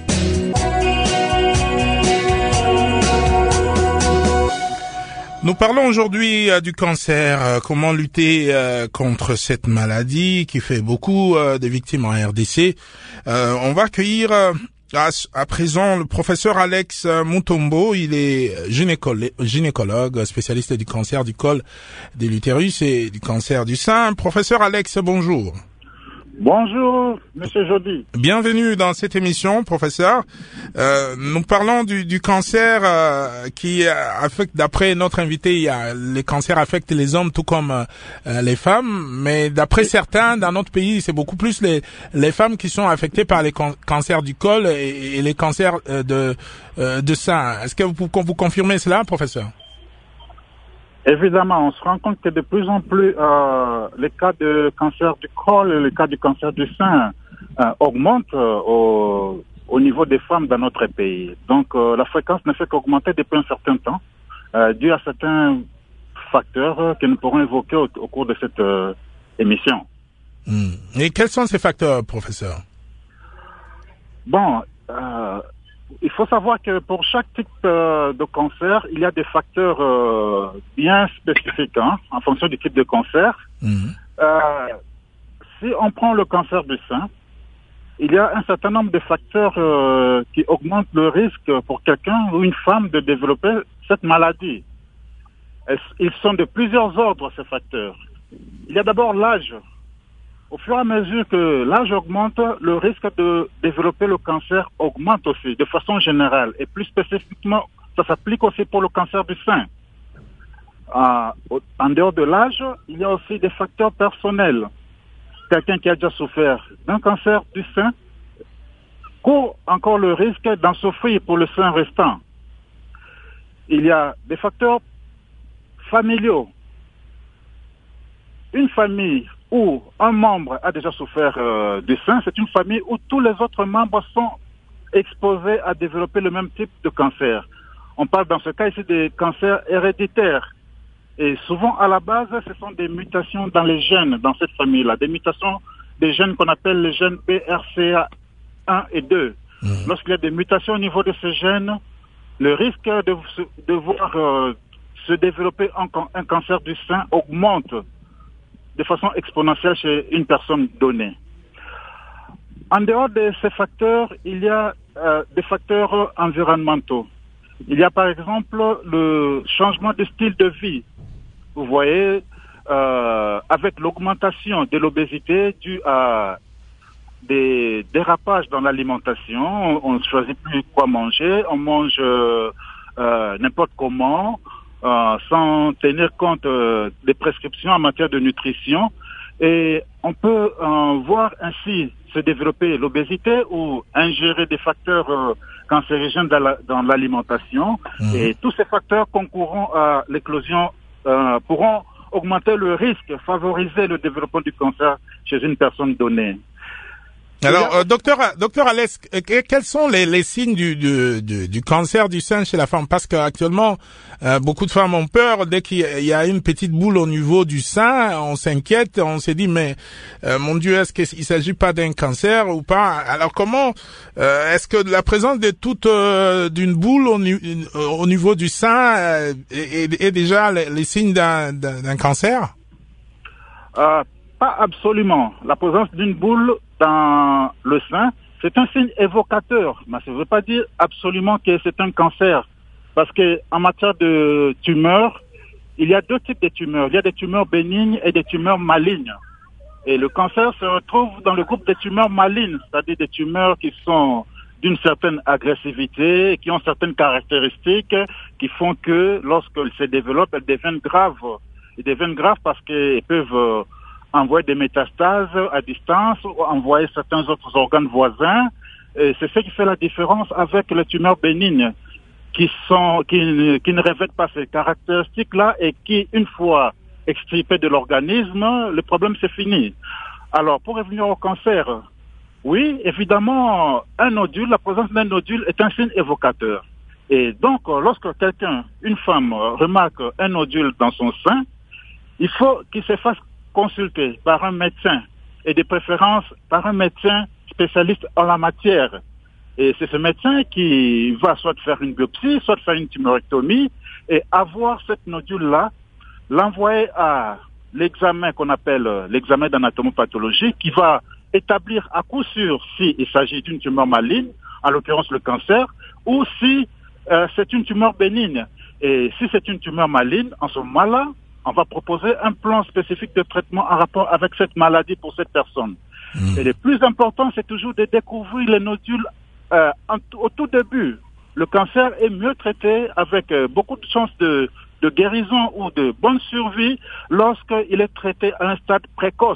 Nous parlons aujourd'hui euh, du cancer, euh, comment lutter euh, contre cette maladie qui fait beaucoup euh, de victimes en R D C. Euh, on va accueillir euh, à, à présent le professeur Alex Mutombo. Il est gynécolo- gynécologue, spécialiste du cancer du col de l'utérus et du cancer du sein. Professeur Alex, bonjour. Bonjour, Monsieur Jody. Bienvenue dans cette émission, professeur. Euh, nous parlons du, du cancer euh, qui affecte, d'après notre invité, il y a, les cancers affectent les hommes tout comme euh, les femmes, mais d'après certains, dans notre pays, c'est beaucoup plus les, les femmes qui sont affectées par les can- cancers du col et, et les cancers euh, de, euh, de sein. Est-ce que vous, vous confirmez cela, professeur? Évidemment, on se rend compte que de plus en plus euh, les cas de cancer du col et les cas de cancer du sein euh, augmentent euh, au, au niveau des femmes dans notre pays. Donc euh, la fréquence ne fait qu'augmenter depuis un certain temps, euh, dû à certains facteurs euh, que nous pourrons évoquer au, au cours de cette euh, émission. Mmh. Et quels sont ces facteurs, professeur? Bon, euh, il faut savoir que pour chaque type euh, de cancer, il y a des facteurs euh, bien spécifiques hein, en fonction du type de cancer. Mmh. Euh, si on prend le cancer du sein, il y a un certain nombre de facteurs euh, qui augmentent le risque pour quelqu'un ou une femme de développer cette maladie. Ils sont de plusieurs ordres, ces facteurs. Il y a d'abord l'âge. Au fur et à mesure que l'âge augmente, le risque de développer le cancer augmente aussi, de façon générale. Et plus spécifiquement, ça s'applique aussi pour le cancer du sein. Euh, en dehors de l'âge, il y a aussi des facteurs personnels. Quelqu'un qui a déjà souffert d'un cancer du sein court encore le risque d'en souffrir pour le sein restant. Il y a des facteurs familiaux. Une famille où un membre a déjà souffert euh, du sein, c'est une famille où tous les autres membres sont exposés à développer le même type de cancer. On parle dans ce cas ici des cancers héréditaires. Et souvent, à la base, ce sont des mutations dans les gènes, dans cette famille-là. Des mutations des gènes qu'on appelle les gènes B R C A un et deux. Mmh. Lorsqu'il y a des mutations au niveau de ces gènes, le risque de, de voir euh, se développer un, un cancer du sein augmente de façon exponentielle chez une personne donnée. En dehors de ces facteurs, il y a euh, des facteurs environnementaux. Il y a par exemple le changement de style de vie. Vous voyez, euh, avec l'augmentation de l'obésité due à des dérapages dans l'alimentation, on ne choisit plus quoi manger, on mange euh, euh, n'importe comment, euh, sans tenir compte euh, des prescriptions en matière de nutrition. Et on peut euh, voir ainsi se développer l'obésité ou ingérer des facteurs euh, cancérigènes dans, la, dans l'alimentation. Mmh. Et tous ces facteurs concourant à l'éclosion euh, pourront augmenter le risque, favoriser le développement du cancer chez une personne donnée. Alors, euh, docteur, docteur Alès, quels sont les, les signes du, du, du, du cancer du sein chez la femme? Parce qu'actuellement, euh, beaucoup de femmes ont peur. Dès qu'il y a une petite boule au niveau du sein, on s'inquiète, on s'est dit, mais euh, mon Dieu, est-ce qu'il s'agit pas d'un cancer ou pas? Alors, comment euh, est-ce que la présence de toute euh, d'une boule au, au niveau du sein euh, est, est déjà les, les signes d'un, d'un cancer? euh, Pas absolument. La présence d'une boule dans le sein, c'est un signe évocateur, mais ça ne veut pas dire absolument que c'est un cancer. Parce que en matière de tumeurs, il y a deux types de tumeurs. Il y a des tumeurs bénignes et des tumeurs malignes. Et le cancer se retrouve dans le groupe des tumeurs malignes, c'est-à-dire des tumeurs qui sont d'une certaine agressivité, qui ont certaines caractéristiques qui font que lorsqu'elles se développent, elles deviennent graves. Elles deviennent graves parce qu'elles peuvent euh, envoyer des métastases à distance ou envoyer certains autres organes voisins. Et c'est ce qui fait la différence avec les tumeurs bénignes qui sont, qui, qui ne revêtent pas ces caractéristiques-là et qui, une fois extirpées de l'organisme, le problème c'est fini. Alors, pour revenir au cancer, oui, évidemment, un nodule, la présence d'un nodule est un signe évocateur. Et donc, lorsque quelqu'un, une femme, remarque un nodule dans son sein, il faut qu'il se fasse consulté par un médecin et de préférence par un médecin spécialiste en la matière. Et c'est ce médecin qui va soit faire une biopsie, soit faire une tumorectomie et avoir cette nodule-là, l'envoyer à l'examen qu'on appelle l'examen d'anatomopathologie qui va établir à coup sûr s'il s'agit d'une tumeur maligne, en l'occurrence le cancer, ou si euh, c'est une tumeur bénigne. Et si c'est une tumeur maligne, en ce moment-là, on va proposer un plan spécifique de traitement en rapport avec cette maladie pour cette personne. Mmh. Et le plus important, c'est toujours de découvrir les nodules euh, en, au tout début. Le cancer est mieux traité avec euh, beaucoup de chances de, de guérison ou de bonne survie lorsqu'il est traité à un stade précoce.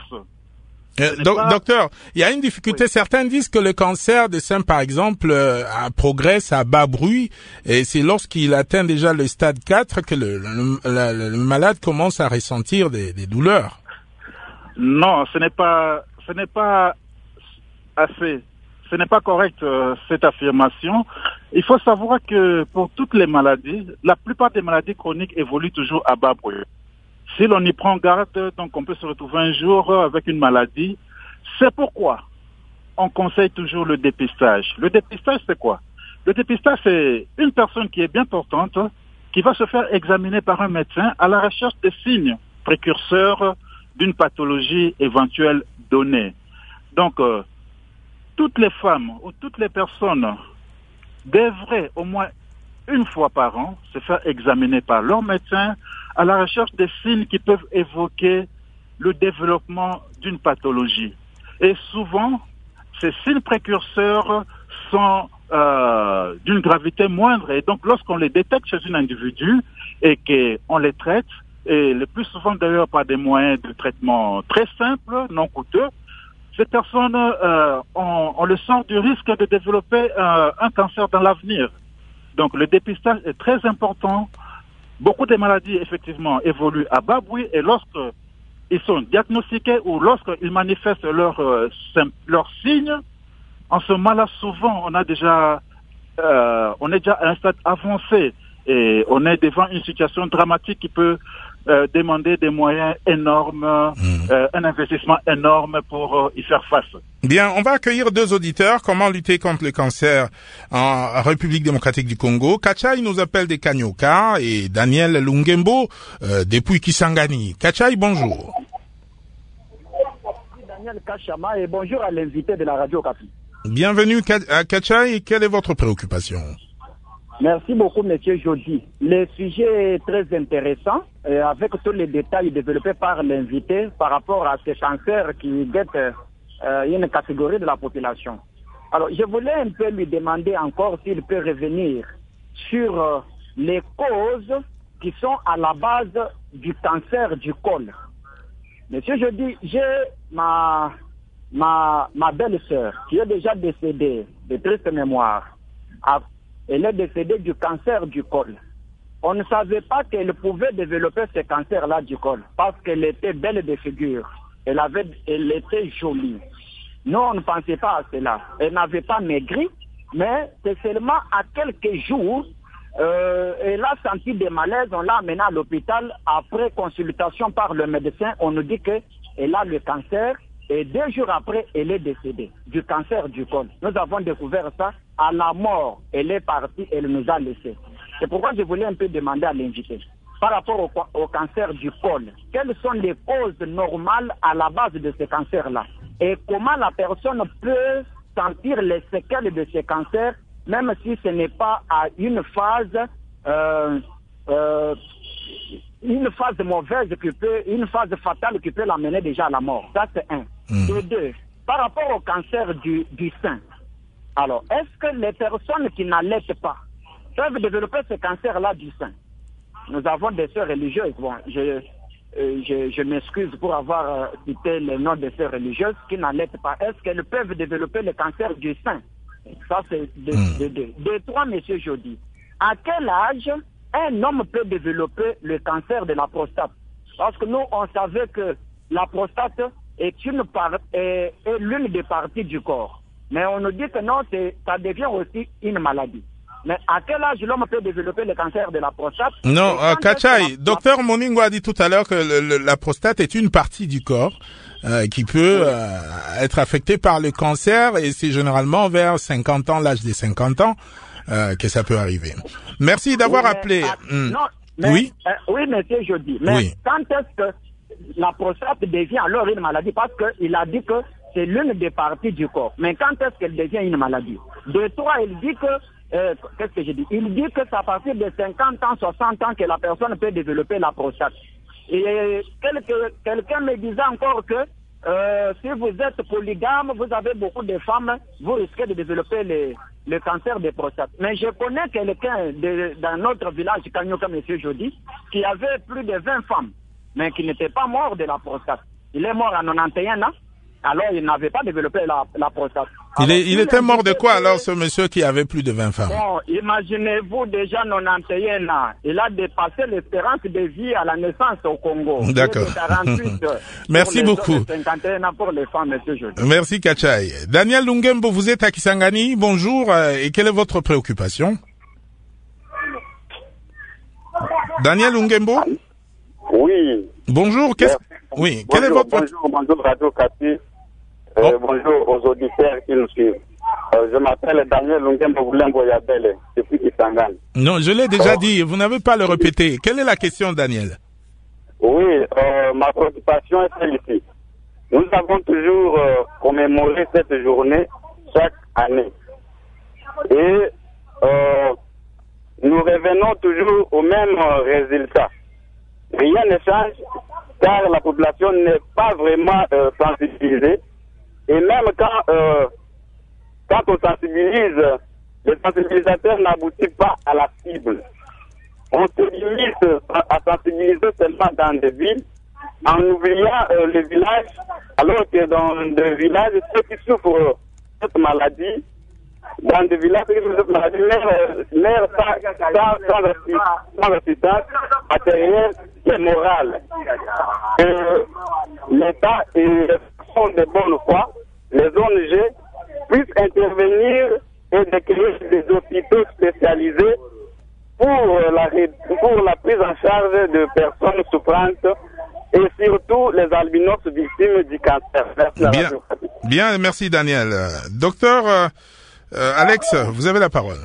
Euh, do- pas... Docteur, il y a une difficulté. Oui. Certains disent que le cancer des seins, par exemple, euh, progresse à bas bruit, et c'est lorsqu'il atteint déjà le stade quatre que le, le, le, le malade commence à ressentir des, des douleurs. Non, ce n'est pas, ce n'est pas assez, ce n'est pas correct euh, cette affirmation. Il faut savoir que pour toutes les maladies, la plupart des maladies chroniques évoluent toujours à bas bruit. Si l'on y prend garde, donc on peut se retrouver un jour avec une maladie. C'est pourquoi on conseille toujours le dépistage. Le dépistage, c'est quoi? Le dépistage, c'est une personne qui est bien portante, qui va se faire examiner par un médecin à la recherche des signes précurseurs d'une pathologie éventuelle donnée. Donc, euh, toutes les femmes ou toutes les personnes devraient au moins une fois par an se faire examiner par leur médecin à la recherche des signes qui peuvent évoquer le développement d'une pathologie. Et souvent, ces signes précurseurs sont euh, d'une gravité moindre. Et donc, lorsqu'on les détecte chez un individu et qu'on les traite, et le plus souvent d'ailleurs par des moyens de traitement très simples, non coûteux, ces personnes euh, ont, ont le sens du risque de développer euh, un cancer dans l'avenir. Donc le dépistage est très important. Beaucoup de maladies, effectivement, évoluent à bas bruit et lorsque ils sont diagnostiqués ou lorsqu'ils manifestent leurs euh, leurs signes, en ce moment-là, souvent, on a déjà, euh, on est déjà à un stade avancé et on est devant une situation dramatique qui peut euh, demander des moyens énormes, mmh. euh, un investissement énorme pour euh, y faire face. Bien, on va accueillir deux auditeurs. Comment lutter contre le cancer en République démocratique du Congo? Kachai nous appelle des Kanyoka et Daniel Lungembo euh, depuis Kisangani. Kachai, bonjour. Daniel Kachama et bonjour à l'invité de la radio Okapi. Bienvenue à Kachai. Quelle est votre préoccupation? Merci beaucoup, Monsieur Jody. Le sujet est très intéressant, euh, avec tous les détails développés par l'invité par rapport à ces cancers qui guettent euh, une catégorie de la population. Alors, je voulais un peu lui demander encore s'il peut revenir sur euh, les causes qui sont à la base du cancer du col. Monsieur Jody, j'ai ma, ma, ma belle-sœur qui est déjà décédée de triste mémoire. À Elle est décédée du cancer du col. On ne savait pas qu'elle pouvait développer ce cancer-là du col parce qu'elle était belle de figure. Elle avait, elle était jolie. Nous, on ne pensait pas à cela. Elle n'avait pas maigri, mais c'est seulement à quelques jours, euh, elle a senti des malaises. On l'a amenée à l'hôpital. Après consultation par le médecin, on nous dit qu'elle a le cancer. Et deux jours après, elle est décédée du cancer du col. Nous avons découvert ça à la mort. Elle est partie, elle nous a laissés. C'est pourquoi je voulais un peu demander à l'invité, par rapport au, au cancer du col, quelles sont les causes normales à la base de ce cancer-là? Et comment la personne peut sentir les séquelles de ce cancer, même si ce n'est pas à une phase... Euh, euh, une phase mauvaise qui peut, une phase fatale qui peut l'amener déjà à la mort. Ça, c'est un. Mmh. Et deux, par rapport au cancer du, du sein, alors, est-ce que les personnes qui n'allaitent pas peuvent développer ce cancer-là du sein? Nous avons des sœurs religieuses. Bon, je, euh, je, je m'excuse pour avoir euh, cité le nom des sœurs religieuses qui n'allaitent pas. Est-ce qu'elles peuvent développer le cancer du sein? Ça, c'est de, mmh. de, de, de trois, monsieur Jody. À quel âge un homme peut développer le cancer de la prostate? Parce que nous, on savait que la prostate est une part, est, est l'une des parties du corps. Mais on nous dit que non, c'est, ça devient aussi une maladie. Mais à quel âge l'homme peut développer le cancer de la prostate? Non, euh, Kachai, docteur Moningo a dit tout à l'heure que le, le, la prostate est une partie du corps euh, qui peut oui. euh, être affectée par le cancer et c'est généralement vers cinquante ans, l'âge des cinquante ans. Euh, que ça peut arriver. Merci d'avoir oui, appelé. À, mmh. non, mais, oui. Euh, oui, monsieur Jody. Mais oui. Quand est-ce que la prostate devient alors une maladie? Parce qu'il a dit que c'est l'une des parties du corps. Mais quand est-ce qu'elle devient une maladie? De toi, il dit que, euh, qu'est-ce que j'ai dit? Il dit que c'est à partir de cinquante ans, soixante ans que la personne peut développer la prostate. Et quelque, quelqu'un me disait encore que Euh, si vous êtes polygame, vous avez beaucoup de femmes, vous risquez de développer les, le cancer de prostate. Mais je connais quelqu'un de, dans notre village, Kanyoka, monsieur Jody, qui avait plus de vingt femmes, mais qui n'était pas mort de la prostate. Il est mort à quatre-vingt-onze ans, alors il n'avait pas développé la, la prostate. Il, alors, est, il était mort de quoi alors, ce monsieur qui avait plus de vingt femmes? Bon, imaginez-vous déjà quatre-vingt-onze ans. Il a dépassé l'espérance de vie à la naissance au Congo. D'accord. Merci beaucoup. cinquante et un ans pour les femmes, monsieur Jody. Merci, Kachai. Daniel Lungembo, vous êtes à Kisangani. Bonjour. Euh, et quelle est votre préoccupation? Daniel Lungembo? Oui. Bonjour. Qu'est-ce... Oui. Bonjour, quelle est votre... bonjour, bonjour, Radio Okapi. Euh, oh. Bonjour aux auditeurs qui nous suivent. Euh, je m'appelle Daniel Lungembo Yabele, depuis Kisangani. Non, je l'ai déjà oh. dit, vous n'avez pas à le répéter. Quelle est la question, Daniel? Oui, euh, ma préoccupation est celle-ci. Nous avons toujours euh, commémoré cette journée chaque année. Et euh, nous revenons toujours au même euh, résultat. Rien ne change car la population n'est pas vraiment euh, sensibilisée. Et même quand, euh, quand on sensibilise, le sensibilisateur n'aboutit pas à la cible. on se limite à, à sensibiliser seulement dans des villes, en oubliant euh, les villages, alors que dans des villages, ceux qui souffrent de cette maladie, dans des villages qui souffrent de cette maladie, meurent sans, sans, sans, sans assistance matérielle et morale. Et l'État et sont de bonne foi, les O N G puissent intervenir et de créer des hôpitaux spécialisés pour la, pour la prise en charge de personnes souffrantes et surtout les albinos victimes du cancer. Merci. Bien, bien, merci Daniel. Docteur euh, euh, Alex, vous avez la parole.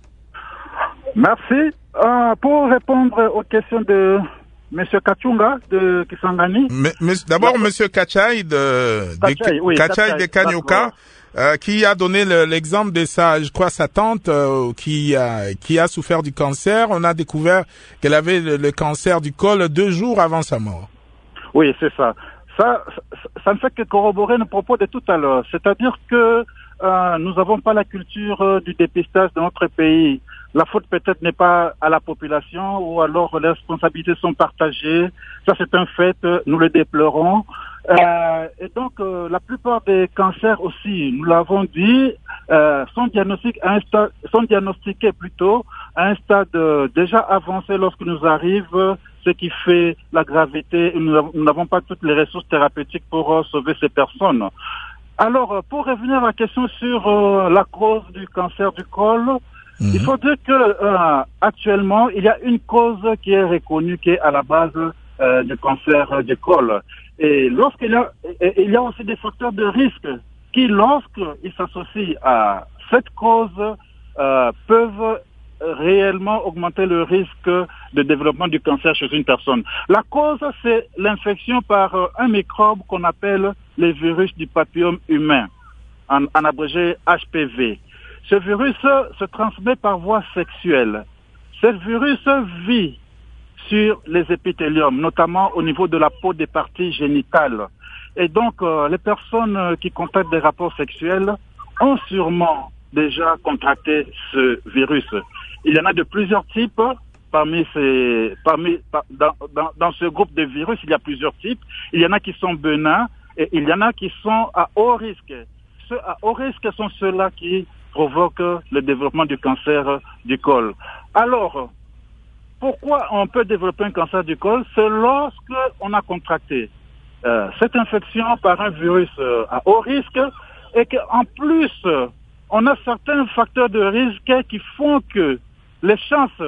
Merci. Euh, pour répondre aux questions de M. Kachunga de Kisangani. Mais, mais, d'abord, M. Kachai de, Kachai, de, oui, Kachai de Kanyoka, euh, qui a donné le, l'exemple de sa, je crois, sa tante, euh, qui a, qui a souffert du cancer. On a découvert qu'elle avait le, le cancer du col deux jours avant sa mort. Oui, c'est ça. Ça, ça, ça ne fait que corroborer nos propos de tout à l'heure. C'est-à-dire que, euh, nous n'avons pas la culture euh, du dépistage dans notre pays. La faute peut-être n'est pas à la population ou alors les responsabilités sont partagées. Ça, c'est un fait, nous le déplorons. Euh, et donc, euh, la plupart des cancers aussi, nous l'avons dit, euh, sont, diagnostiqués à un stade, sont diagnostiqués plutôt à un stade euh, déjà avancé lorsque nous arrive ce qui fait la gravité. Nous n'avons pas toutes les ressources thérapeutiques pour euh, sauver ces personnes. Alors, euh, pour revenir à la question sur euh, la cause du cancer du col, Mmh. il faut dire que euh, actuellement, il y a une cause qui est reconnue, qui est à la base euh, du cancer du col. Et lorsqu'il y a, et, il y a aussi des facteurs de risque qui, lorsqu'ils s'associent à cette cause, euh, peuvent réellement augmenter le risque de développement du cancer chez une personne. La cause, c'est l'infection par euh, un microbe qu'on appelle les virus du papillome humain, en, en abrégé H P V. Ce virus se transmet par voie sexuelle. Ce virus vit sur les épithéliums, notamment au niveau de la peau des parties génitales. Et donc, euh, les personnes qui contractent des rapports sexuels ont sûrement déjà contracté ce virus. Il y en a de plusieurs types. Parmi ces, parmi, par, dans, dans, dans ce groupe de virus, il y a plusieurs types. Il y en a qui sont bénins et il y en a qui sont à haut risque. Ceux à haut risque sont ceux-là qui provoque le développement du cancer du col. Alors, pourquoi on peut développer un cancer du col? C'est lorsque on a contracté euh, cette infection par un virus euh, à haut risque et qu'en plus, on a certains facteurs de risque qui font que les chances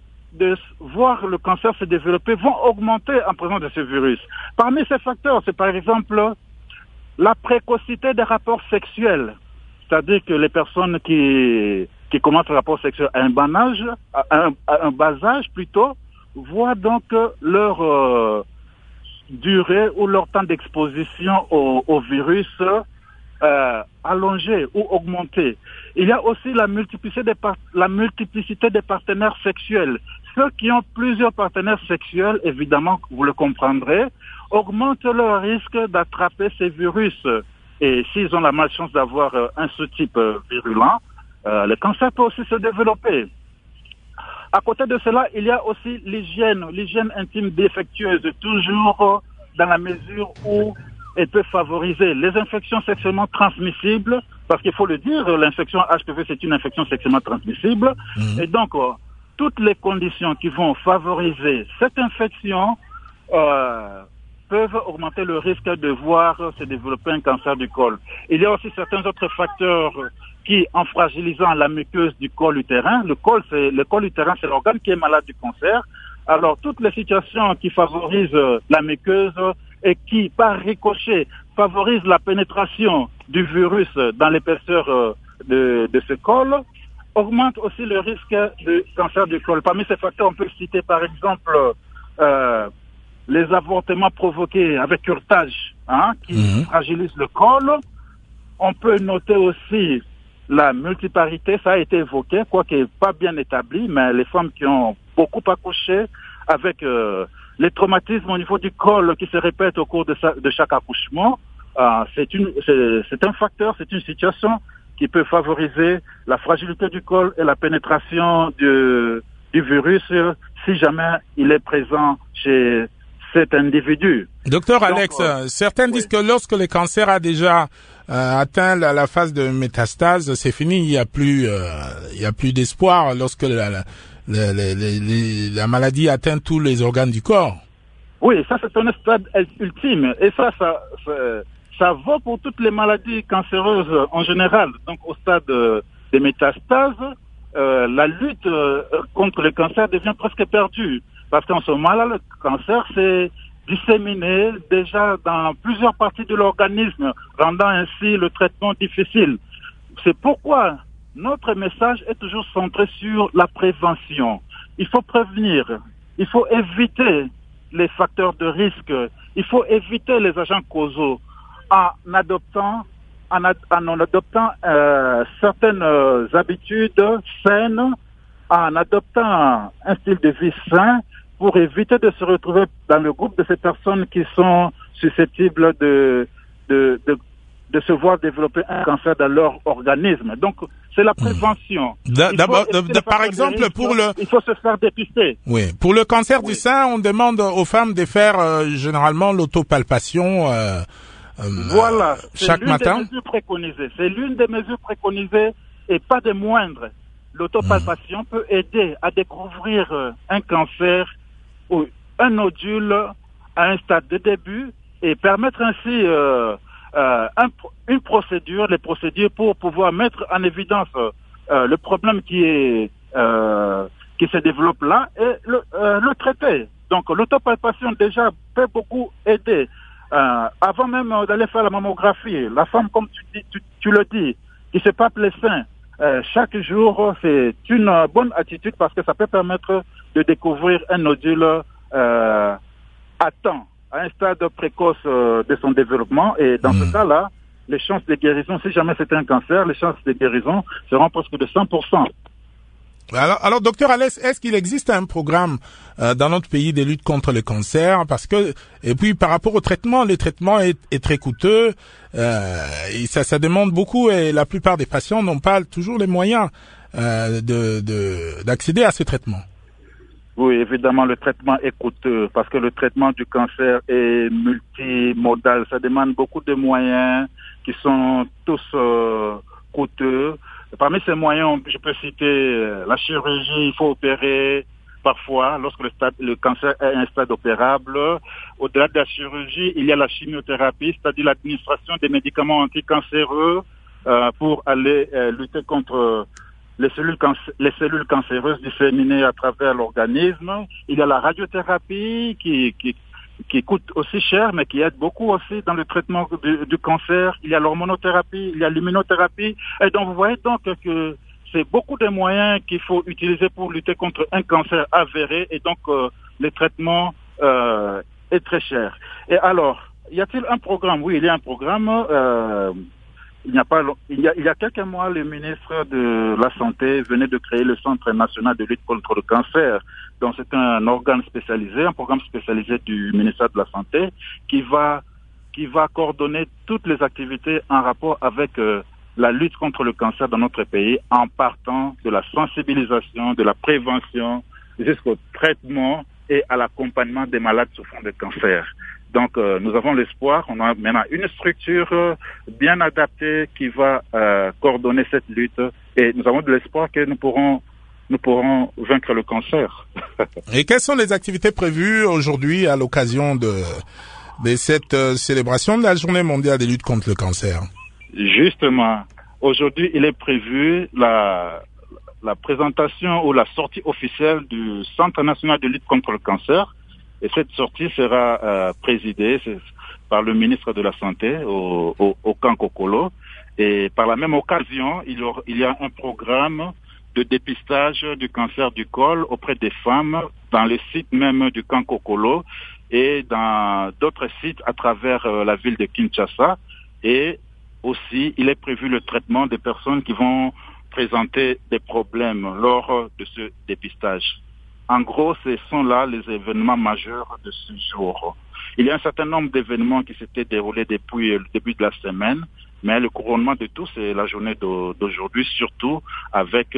de voir le cancer se développer vont augmenter en présence de ce virus. Parmi ces facteurs, c'est par exemple la précocité des rapports sexuels. C'est-à-dire que les personnes qui, qui commencent le rapport sexuel à un bas âge, à un, à un bas âge plutôt, voient donc leur euh, durée ou leur temps d'exposition au, au virus euh, allongé ou augmenté. Il y a aussi la multiplicité des, par- la multiplicité des partenaires sexuels. Ceux qui ont plusieurs partenaires sexuels, évidemment, vous le comprendrez, augmentent leur risque d'attraper ces virus. Et s'ils ont la malchance d'avoir euh, un sous-type euh, virulent, euh, le cancer peut aussi se développer. À côté de cela, il y a aussi l'hygiène, l'hygiène intime défectueuse, toujours dans la mesure où elle peut favoriser les infections sexuellement transmissibles, parce qu'il faut le dire, l'infection H P V, c'est une infection sexuellement transmissible. Mmh. Et donc, euh, toutes les conditions qui vont favoriser cette infection euh, peuvent augmenter le risque de voir se développer un cancer du col. Il y a aussi certains autres facteurs qui, en fragilisant la muqueuse du col utérin, le col, c'est, le col utérin, c'est l'organe qui est malade du cancer. Alors, toutes les situations qui favorisent la muqueuse et qui, par ricochet, favorisent la pénétration du virus dans l'épaisseur de, de ce col, augmentent aussi le risque de cancer du col. Parmi ces facteurs, on peut citer, par exemple, euh, les avortements provoqués avec curetage, hein, qui mmh. fragilisent le col. On peut noter aussi la multiparité, ça a été évoqué, quoique pas bien établi, mais les femmes qui ont beaucoup accouché avec euh, les traumatismes au niveau du col qui se répètent au cours de, sa, de chaque accouchement, euh, c'est, une, c'est, c'est un facteur, c'est une situation qui peut favoriser la fragilité du col et la pénétration du, du virus si jamais il est présent chez cet individu. Docteur Donc, Alex, euh, certains oui. disent que lorsque le cancer a déjà euh, atteint la, la phase de métastase, c'est fini, il n'y a plus, euh, il y a plus d'espoir lorsque la, la, la, la, la, la maladie atteint tous les organes du corps. Oui, ça c'est un stade ultime et ça, ça, ça, ça vaut pour toutes les maladies cancéreuses en général. Donc au stade des métastases, euh, la lutte euh, contre le cancer devient presque perdue. Parce qu'en ce moment-là, le cancer s'est disséminé déjà dans plusieurs parties de l'organisme, rendant ainsi le traitement difficile. C'est pourquoi notre message est toujours centré sur la prévention. Il faut prévenir, il faut éviter les facteurs de risque, il faut éviter les agents causaux en adoptant, en, ad, en adoptant euh, certaines euh, habitudes saines, en adoptant un style de vie sain, pour éviter de se retrouver dans le groupe de ces personnes qui sont susceptibles de, de, de, de se voir développer un cancer dans leur organisme. Donc, c'est la prévention. D'abord, par exemple, risques, pour le... Il faut se faire dépister. Oui. Pour le cancer oui. du sein, on demande aux femmes de faire euh, généralement l'autopalpation euh, euh, voilà. chaque matin. C'est l'une des mesures préconisées. C'est l'une des mesures préconisées et pas des moindres. L'autopalpation mmh. peut aider à découvrir euh, un cancer ou un nodule à un stade de début et permettre ainsi euh, euh, un, une procédure, les procédures pour pouvoir mettre en évidence euh, le problème qui est euh, qui se développe là et le, euh, le traiter. Donc l'autopalpation déjà peut beaucoup aider. Euh, avant même d'aller faire la mammographie, la femme, comme tu, dis, tu, tu le dis, qui se palpe les seins, Euh, chaque jour, c'est une euh, bonne attitude parce que ça peut permettre de découvrir un nodule euh, à temps, à un stade précoce euh, de son développement. Et dans mmh. ce cas-là, les chances de guérison, si jamais c'est un cancer, les chances de guérison seront presque de cent pour cent. Alors, alors, docteur Alès, est-ce qu'il existe un programme euh, dans notre pays de lutte contre le cancer? Parce que, et puis par rapport au traitement, le traitement est, est très coûteux, euh, et ça, ça demande beaucoup, et la plupart des patients n'ont pas toujours les moyens euh, de, de, d'accéder à ce traitement. Oui, évidemment, le traitement est coûteux parce que le traitement du cancer est multimodal. Ça demande beaucoup de moyens qui sont tous euh, coûteux. Parmi ces moyens, je peux citer la chirurgie, il faut opérer parfois lorsque le, stade, le cancer est un stade opérable. Au-delà de la chirurgie, il y a la chimiothérapie, c'est-à-dire l'administration des médicaments anticancéreux euh, pour aller euh, lutter contre les cellules, canc- les cellules cancéreuses disséminées à travers l'organisme. Il y a la radiothérapie qui, qui qui coûte aussi cher, mais qui aide beaucoup aussi dans le traitement du, du cancer. Il y a l'hormonothérapie, il y a l'immunothérapie. Et donc, vous voyez donc que c'est beaucoup de moyens qu'il faut utiliser pour lutter contre un cancer avéré. Et donc, euh, le traitement euh, est très cher. Et alors, y a-t-il un programme? Oui, il y a un programme. Euh, il n'y a pas, il y a, il y a quelques mois, le ministre de la Santé venait de créer le Centre national de lutte contre le cancer. Donc, c'est un organe spécialisé, un programme spécialisé du ministère de la Santé qui va, qui va coordonner toutes les activités en rapport avec euh, la lutte contre le cancer dans notre pays en partant de la sensibilisation, de la prévention jusqu'au traitement et à l'accompagnement des malades souffrant de cancer. Donc, euh, nous avons l'espoir, on a maintenant une structure euh, bien adaptée qui va euh, coordonner cette lutte et nous avons de l'espoir que nous pourrons nous pourrons vaincre le cancer. Et quelles sont les activités prévues aujourd'hui à l'occasion de, de cette euh, célébration de la Journée mondiale de lutte contre le cancer? Justement, aujourd'hui, il est prévu la, la présentation ou la sortie officielle du Centre national de lutte contre le cancer. Et cette sortie sera euh, présidée par le ministre de la Santé au, au, au Kankokolo. Et par la même occasion, il, aura, il y a un programme de dépistage du cancer du col auprès des femmes dans le site même du Kankokolo et dans d'autres sites à travers euh, la ville de Kinshasa. Et aussi, il est prévu le traitement des personnes qui vont présenter des problèmes lors de ce dépistage. En gros, ce sont là les événements majeurs de ce jour. Il y a un certain nombre d'événements qui s'étaient déroulés depuis le début de la semaine, mais le couronnement de tout, c'est la journée d'aujourd'hui, surtout avec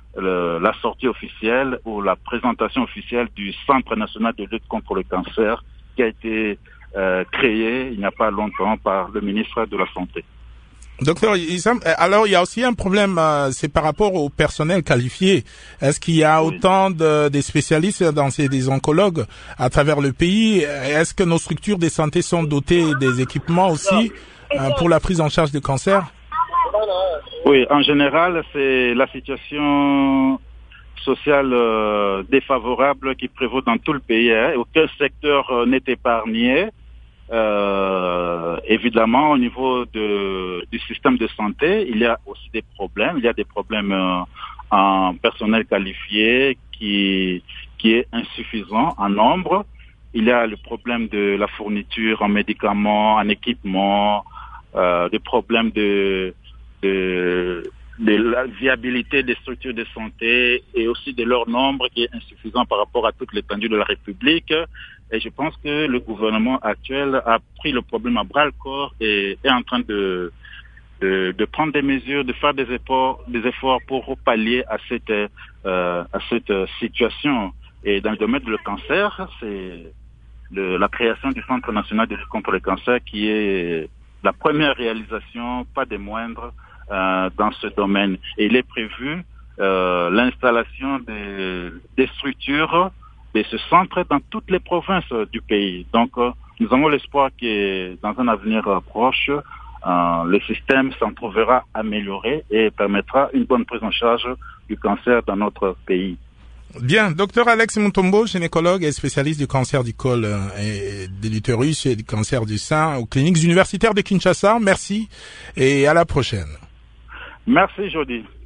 le, la sortie officielle ou la présentation officielle du Centre national de lutte contre le cancer qui a été euh, créé il n'y a pas longtemps par le ministre de la Santé. Docteur Issam, alors il y a aussi un problème, euh, c'est par rapport au personnel qualifié. Est-ce qu'il y a oui. autant de des spécialistes dans ces des oncologues à travers le pays? Est-ce que nos structures de santé sont dotées des équipements aussi euh, pour la prise en charge du cancer? Oui, en général, c'est la situation sociale euh, défavorable qui prévaut dans tout le pays. Hein. Aucun secteur euh, n'est épargné. Euh, évidemment, au niveau de, du système de santé, il y a aussi des problèmes. Il y a des problèmes euh, en personnel qualifié qui, qui est insuffisant en nombre. Il y a le problème de la fourniture en médicaments, en équipements, euh, des problèmes de, de, de la viabilité des structures de santé et aussi de leur nombre qui est insuffisant par rapport à toute l'étendue de la République. Et je pense que le gouvernement actuel a pris le problème à bras-le-corps et est en train de, de, de prendre des mesures, de faire des efforts, des efforts pour pallier à cette, euh, à cette situation. Et dans le domaine du cancer, c'est le, la création du Centre national de lutte contre le cancer qui est la première réalisation, pas des moindres, euh, dans ce domaine. Et il est prévu euh, l'installation des, des structures de ce centre dans toutes les provinces du pays. Donc, euh, nous avons l'espoir que dans un avenir euh, proche, euh, le système s'en trouvera amélioré et permettra une bonne prise en charge du cancer dans notre pays. Bien, docteur Alex Mutombo, gynécologue et spécialiste du cancer du col euh, et de l'utérus et du cancer du sein aux cliniques universitaires de Kinshasa. Merci et à la prochaine. Merci, Jody.